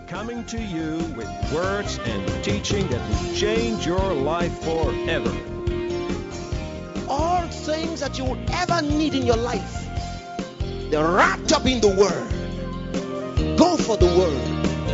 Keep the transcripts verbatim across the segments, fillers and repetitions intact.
coming to you with words and teaching that will change your life forever. All things that you will ever need in your life, they're wrapped up in the Word. Go for the Word.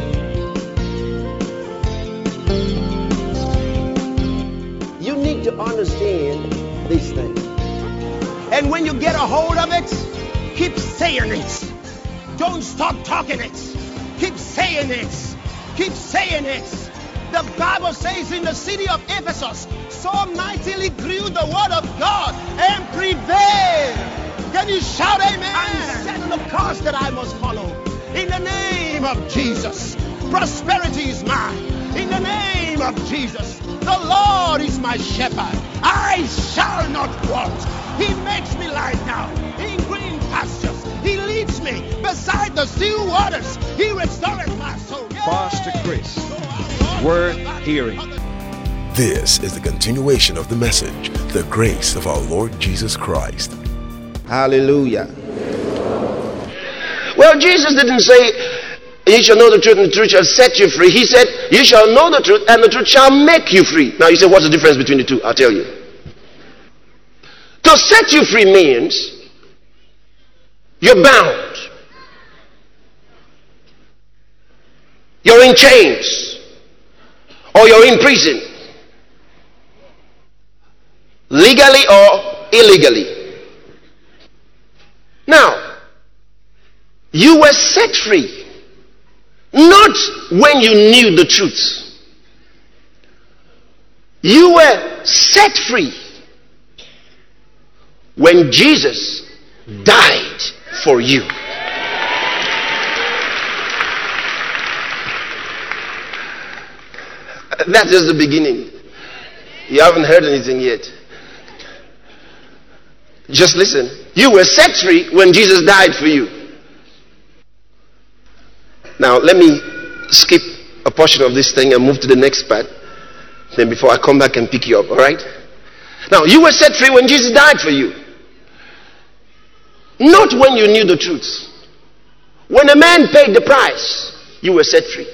You need to understand these things. And when you get a hold of it, keep saying it. Don't stop talking it. Keep saying it. Keep saying it. The Bible says in the city of Ephesus, so mightily grew the word of God and prevailed. Can you shout amen? And set the course that I must follow. In the name of Jesus, prosperity is mine. In the name of Jesus, the Lord is my shepherd. I shall not want. He makes me lie down in green pastures. He leads me beside the still waters. He restores my soul. Yay! Pastor Chris, worth hearing. This is the continuation of the message, the grace of our Lord Jesus Christ. Hallelujah. Well, Jesus didn't say, you shall know the truth and the truth shall set you free. He said, you shall know the truth and the truth shall make you free. Now you say, what's the difference between the two? I'll tell you. To set you free means you're bound. You're in chains. Or you're in prison. Legally or illegally. Now, you were set free. Not when you knew the truth. You were set free when Jesus died for you. That is the beginning. You haven't heard anything yet. Just listen. You were set free when Jesus died for you. Now, let me skip a portion of this thing and move to the next part. Then before I come back and pick you up, all right? Now, you were set free when Jesus died for you. Not when you knew the truth. When a man paid the price, you were set free.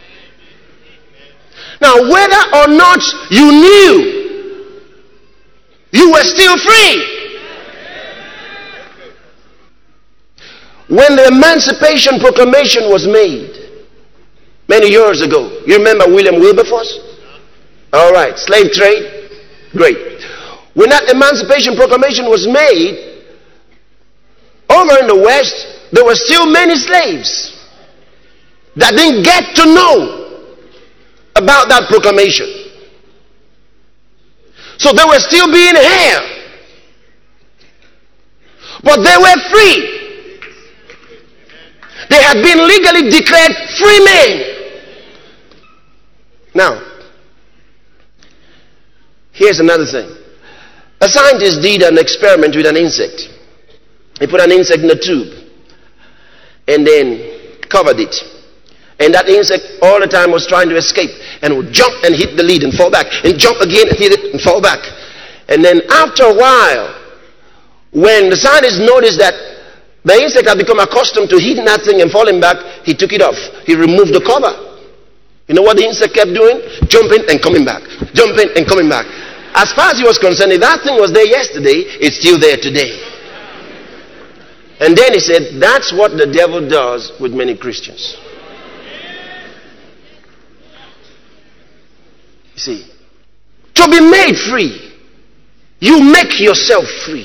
Now, whether or not you knew, you were still free. When the Emancipation Proclamation was made many years ago, you remember William Wilberforce? All right, slave trade? Great. When that Emancipation Proclamation was made, over in the West, there were still many slaves that didn't get to know about that proclamation. So they were still being held. But they were free. They had been legally declared free men. Now, here's another thing. A scientist did an experiment with an insect. He put an insect in a tube and then covered it. And that insect all the time was trying to escape and would jump and hit the lid and fall back and jump again and hit it and fall back. And then after a while, when the scientist noticed that the insect had become accustomed to hitting that thing and falling back, he took it off. He removed the cover. You know what the insect kept doing? Jumping and coming back. Jumping and coming back. As far as he was concerned, if that thing was there yesterday, it's still there today. And then he said, that's what the devil does with many Christians. You see, to be made free, you make yourself free.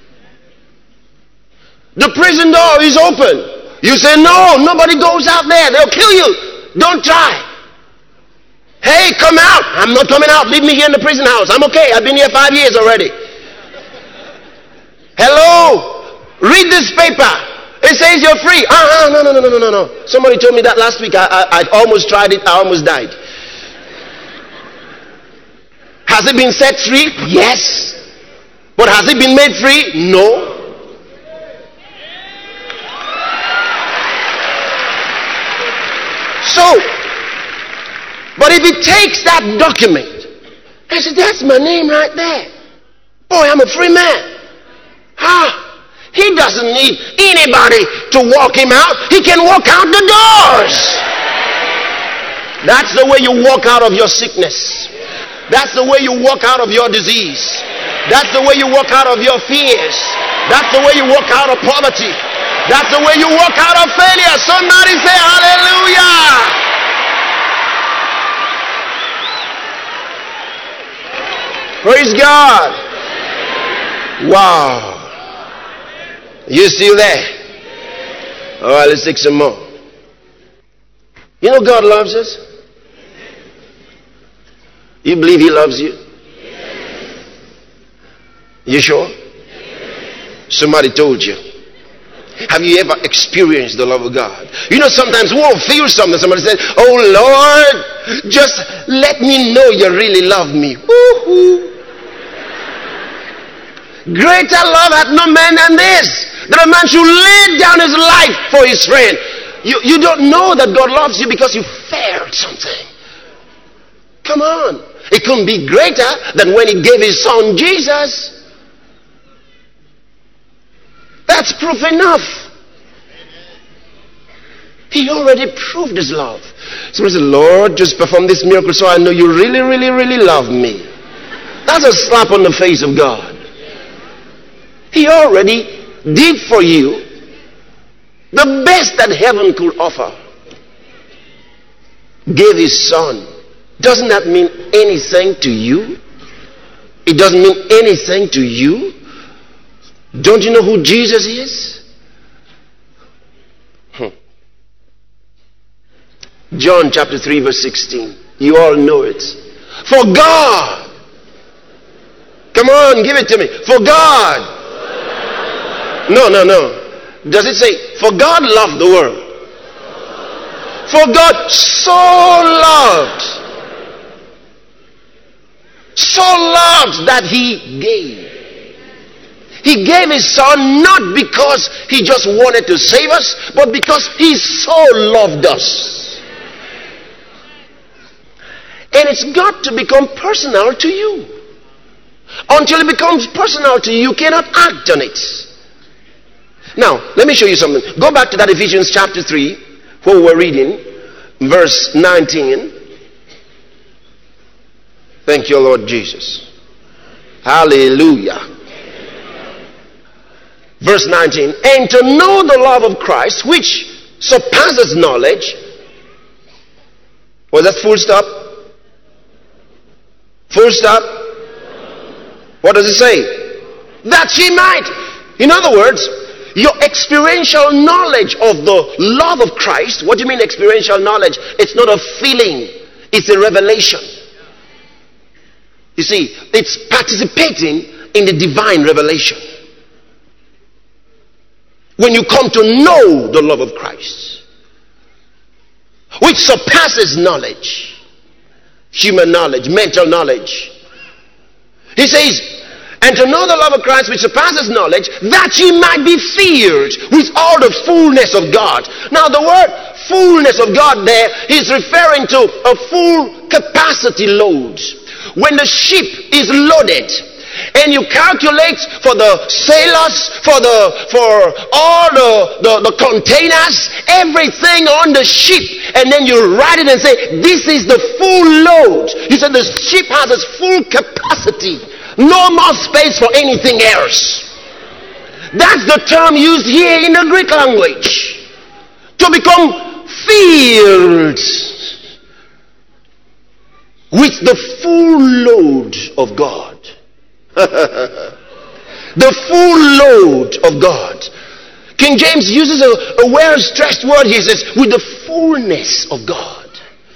The prison door is open. You say, no, nobody goes out there. They'll kill you. Don't try. Hey, come out. I'm not coming out. Leave me here in the prison house. I'm okay. I've been here five years already. Hello? Read this paper. It says you're free. Uh-uh, no, no, no, no, no, no. Somebody told me that last week. I, I, I almost tried it. I almost died. Has it been set free? Yes. But has it been made free? No. So, but if it takes that document, I said, that's my name right there. Boy, I'm a free man. Ah, he doesn't need anybody to walk him out. He can walk out the doors. That's the way you walk out of your sickness. That's the way you walk out of your disease. That's the way you walk out of your fears. That's the way you walk out of poverty. That's the way you walk out of failure. Somebody say hallelujah. Praise God. Wow. You still there? All right, let's take some more. You know God loves us? You believe He loves you? You sure? Somebody told you. Have you ever experienced the love of God? You know, sometimes we won't feel something. Somebody says, oh Lord, just let me know you really love me. Woo-hoo. Greater love hath no man than this, that a man should lay down his life for his friend. You, you don't know that God loves you because you failed something. Come on. It couldn't be greater than when He gave His Son Jesus. That's proof enough. He already proved His love. So He said, Lord, just perform this miracle so I know you really, really, really love me. That's a slap on the face of God. He already did for you the best that heaven could offer. Gave His Son. Doesn't that mean anything to you? It doesn't mean anything to you? Don't you know who Jesus is? Hmm. John chapter three verse sixteen. You all know it. For God. Come on, give it to me. For God. No, no, no. Does it say, for God loved the world? For God so loved. So loved that He gave. He gave His Son not because He just wanted to save us, but because He so loved us. And it's got to become personal to you. Until it becomes personal to you, you cannot act on it. Now, let me show you something. Go back to that Ephesians chapter three, where we were reading, verse nineteen. Thank you, Lord Jesus. Hallelujah. Verse nineteen. And to know the love of Christ, which surpasses knowledge. Was that full stop? Full stop? What does it say? That ye might. In other words, your experiential knowledge of the love of Christ. What do you mean experiential knowledge? It's not a feeling. It's a revelation. You see, it's participating in the divine revelation. When you come to know the love of Christ, which surpasses knowledge, human knowledge, mental knowledge. He says, and to know the love of Christ which surpasses knowledge, that ye might be filled with all the fullness of God. Now the word fullness of God there is referring to a full capacity load. When the ship is loaded and you calculate for the sailors, for the for all the, the, the containers, everything on the ship, and then you write it and say, this is the full load. You said the ship has its full capacity. No more space for anything else. That's the term used here in the Greek language. To become filled with the full load of God. The full load of God. King James uses a, a well-stressed word. He says, with the fullness of God.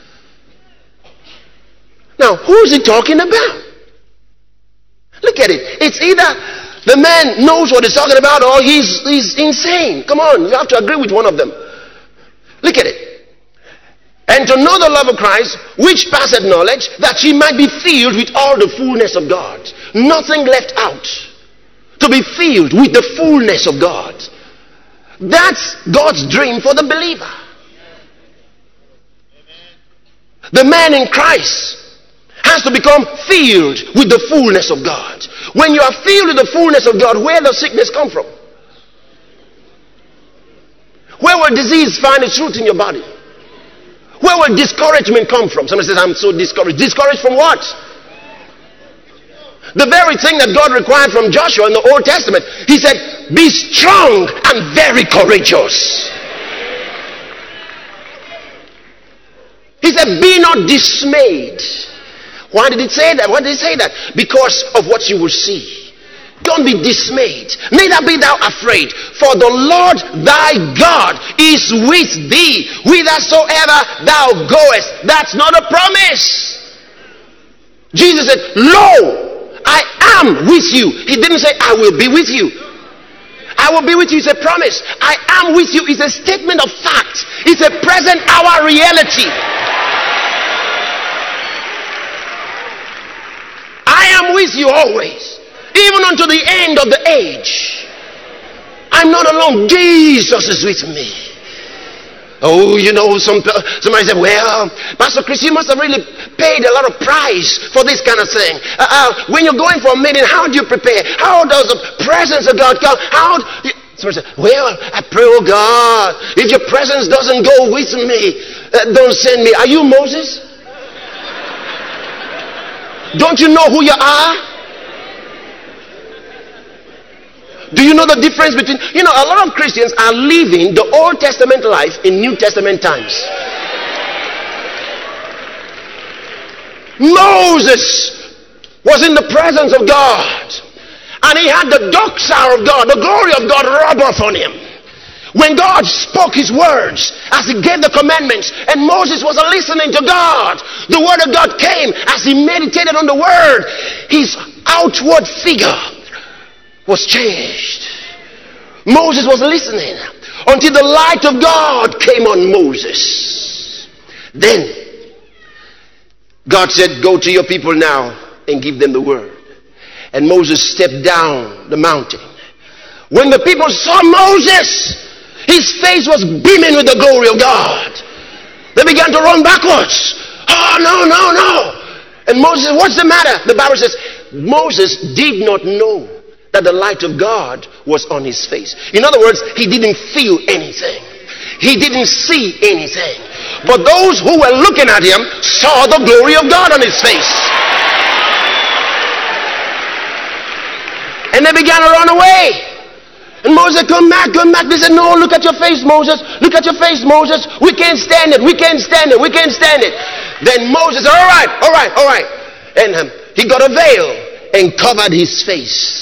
Now, who is he talking about? Look at it. It's either the man knows what he's talking about or he's, he's insane. Come on, you have to agree with one of them. Look at it. And to know the love of Christ, which passeth knowledge, that ye might be filled with all the fullness of God. Nothing left out. To be filled with the fullness of God. That's God's dream for the believer. The man in Christ has to become filled with the fullness of God. When you are filled with the fullness of God, where does sickness come from? Where will disease find its root in your body? Where will discouragement come from? Somebody says, I'm so discouraged. Discouraged from what? The very thing that God required from Joshua in the Old Testament. He said, be strong and very courageous. He said, be not dismayed. Why did it say that? Why did it say that? Because of what you will see. Don't be dismayed, neither be thou afraid, for the Lord thy God is with thee whithersoever thou goest. That's not a promise. Jesus said, lo, I am with you. He didn't say, I will be with you. I will be with you is a promise. I am with you is a statement of fact. It's a present hour reality. I am with you always, even unto the end of the age. I'm not alone. Jesus is with me. Oh, you know, some somebody said, well, Pastor Chris, you must have really paid a lot of price for this kind of thing. Uh, uh, when you're going for a meeting, how do you prepare? How does the presence of God come? How do you... Somebody said, well, I pray, oh God, if your presence doesn't go with me, uh, don't send me. Are you Moses? Don't you know who you are? Do you know the difference between, you know, a lot of Christians are living the Old Testament life in New Testament times. Moses was in the presence of God, and he had the doxa of God, the glory of God rub off on him. When God spoke his words, as he gave the commandments, and Moses was listening to God, the word of God came as he meditated on the word. His outward figure was changed. Moses was listening until the light of God came on Moses. Then God said, go to your people now and give them the word. And Moses stepped down the mountain. When the people saw Moses, his face was beaming with the glory of God. They began to run backwards. Oh, no, no, no. And Moses said, what's the matter? The Bible says, Moses did not know that the light of God was on his face. In other words, he didn't feel anything. He didn't see anything. But those who were looking at him saw the glory of God on his face. And they began to run away. And Moses said, come back, come back. They said, no, look at your face, Moses. Look at your face, Moses. We can't stand it. We can't stand it. We can't stand it. Then Moses said, all right, all right, all right. And um, he got a veil and covered his face.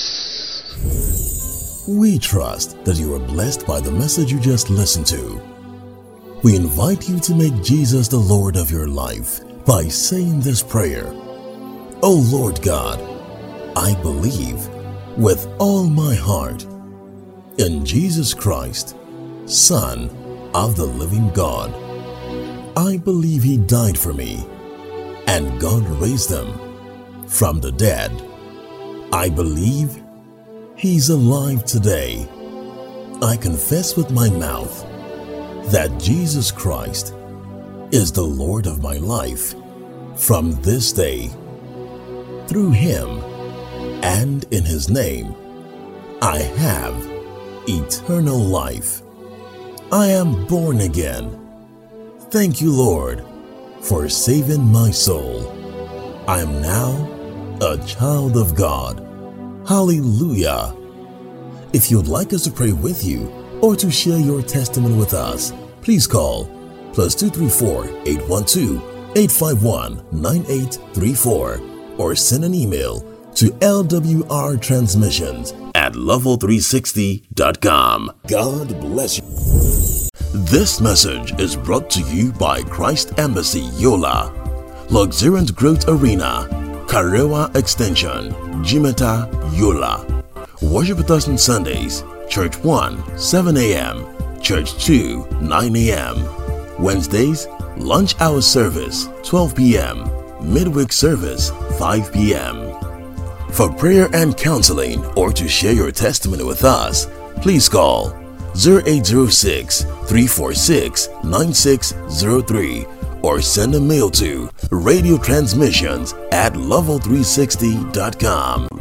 We trust that you are blessed by the message you just listened to. We invite you to make Jesus the Lord of your life by saying this prayer. Oh Lord God, I believe with all my heart in Jesus Christ, Son of the living God. I believe he died for me and God raised him from the dead. I believe he's alive today. I confess with my mouth that Jesus Christ is the Lord of my life from this day. Through him and in his name, I have eternal life. I am born again. Thank you, Lord, for saving my soul. I am now a child of God. Hallelujah. If you'd like us to pray with you or to share your testimony with us, please call plus two three four, eight one two, eight five one, nine eight three four or send an email to L W R transmissions at level three sixty dot com. God bless you. This message is brought to you by Christ Embassy Yola, Luxuriant Growth Arena, Karewa Extension, Jimeta, Yola. Worship with us on Sundays, Church one, seven a m, Church two, nine a m Wednesdays, lunch hour service, twelve p m Midweek service, five p m For prayer and counseling or to share your testimony with us, please call zero eight zero six, three four six, nine six zero three or send a mail to radio transmissions at level three sixty dot com.